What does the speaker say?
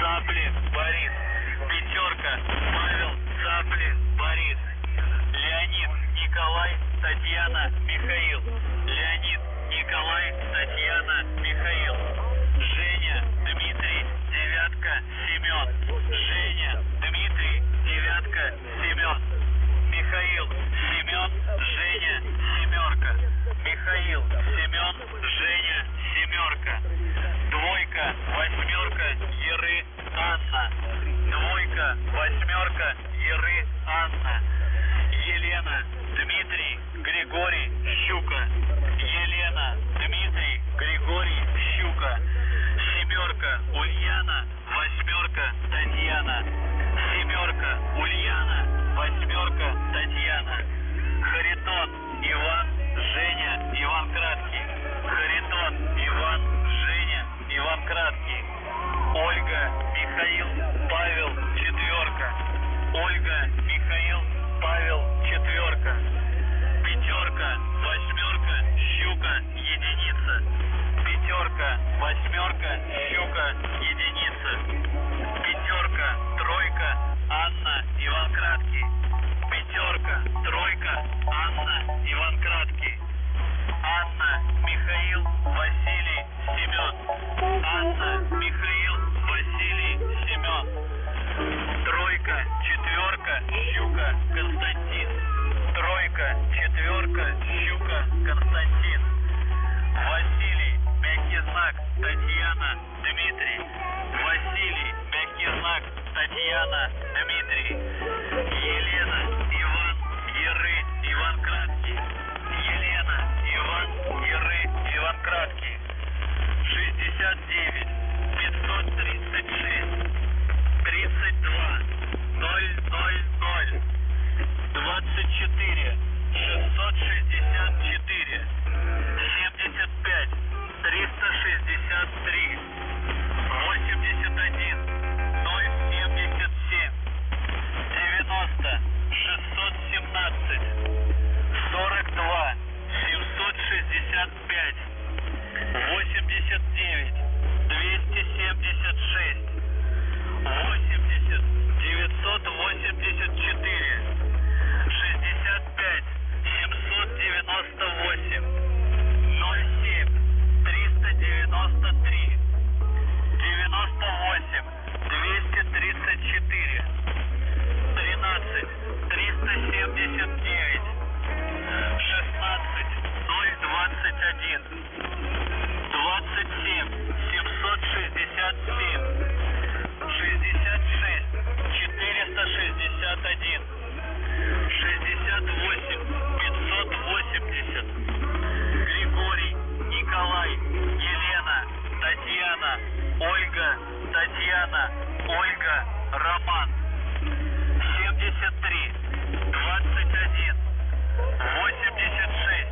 Цаплин Борис. Пятерка. Павел Цаплин Борис. Леонид Николай Татьяна Михаил. Леонид Николай Татьяна Михаил. Женя Дмитрий Девятка Семен. Женя Дмитрий Девятка Семен. Михаил Семен Женя Семерка. Михаил Семен Женя Семерка. Двойка восьмерка Еры Анна. Двойка восьмерка Еры Анна. Елена Дмитрий Григорий Щука. Елена Дмитрий Григорий Щука. Семерка Ульяна. Восьмерка Татьяна. Семерка Ульяна. Восьмерка Татьяна. Харитон Иван Женя Иван Краткий. Харитон Иван Женя Иван Краткий. Ольга Михаил Павел четверка. Ольга Михаил Павел четверка. Пятерка восьмерка Щука единица. Пятерка восьмерка Щука единица. Пятерка тройка Анна Иван Краткий. Пятерка тройка Анна Иван Краткий. Анна Михаил Василий Семен. Анна Михаил Василий Семен. Тройка четверка Щука Константин. Тройка четверка Щука Константин. Василий мягкий знак Татьяна Дмитрий. Василий мягкий знак Татьяна Дмитрий. Елена Иван Еры Иван Краткий. Елена Иван Еры Иван Краткий. 69 536 32 000 24 664 75 363 81 077 90 617 42 765 89 276 80 984 65 798 07 393 98 234 13 379 16 021 27 767 66 461 68 580 Григорий Николай Елена Татьяна Ольга Татьяна Ольга Роман. 73 21 86